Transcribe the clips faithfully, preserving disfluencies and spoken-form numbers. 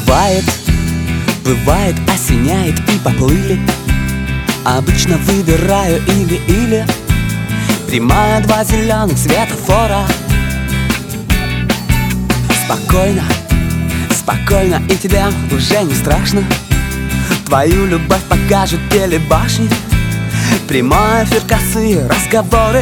Бывает, бывает, осеняет и поплыли. Обычно выбираю или-или. Прямая, два зеленых светофора. Спокойно, спокойно, и тебе уже не страшно. Твою любовь покажут телебашни. Прямой эфир, косые разговоры.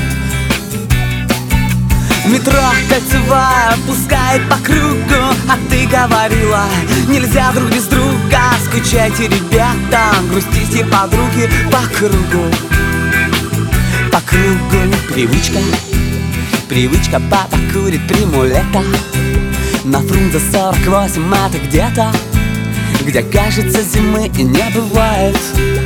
Метро кольцевая пускает по кругу. А ты говорила, нельзя друг без друга. Скучайте, ребята, грустите, подруги, по кругу. По кругу привычка. Привычка, папа курит приму лето. На Фрунзе сорок восемь это где-то, где, кажется, зимы и не бывает.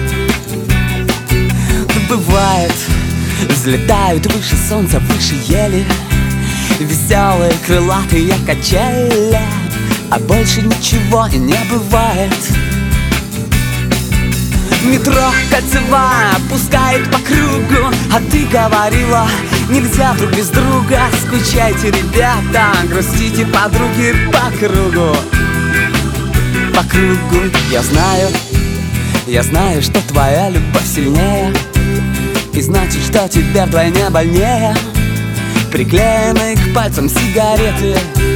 Бывает, взлетают выше солнца, выше ели. Веселые крылатые качели, а больше ничего и не бывает. Метро кольцевая пускает по кругу. А ты говорила, нельзя друг без друга. Скучайте, ребята, грустите, подруги, по кругу. По кругу. Я знаю, я знаю, что твоя любовь сильнее, и значит, что тебе вдвойне больнее. Приклеенные к пальцам сигареты.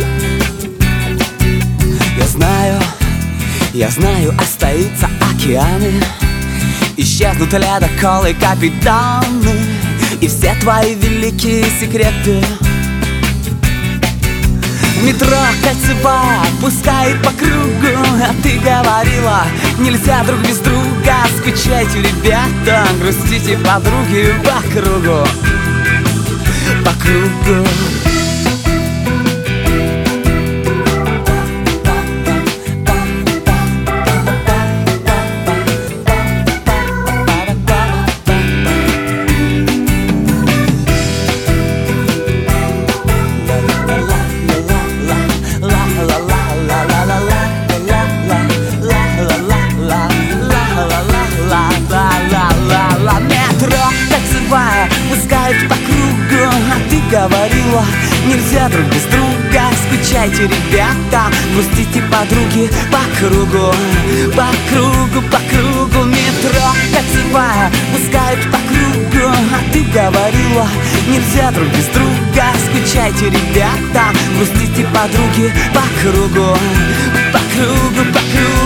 Я знаю, я знаю, остаются океаны. Исчезнут ледоколы, капитаны, и все твои великие секреты. Метро кольцевая пускает по кругу. А ты говорила, нельзя друг без друга. Скучайте, ребята, грустите, подруги, по кругу. По кругу. Пускает по кругу. А ты говорила, нельзя друг без друга. Скучайте, ребята, грустите, подруги, по кругу. По кругу, по кругу. Метро кольцевая пускает по кругу. А ты говорила, нельзя друг без друга. Скучайте, ребята, грустите, подруги, по кругу. По кругу, по кругу.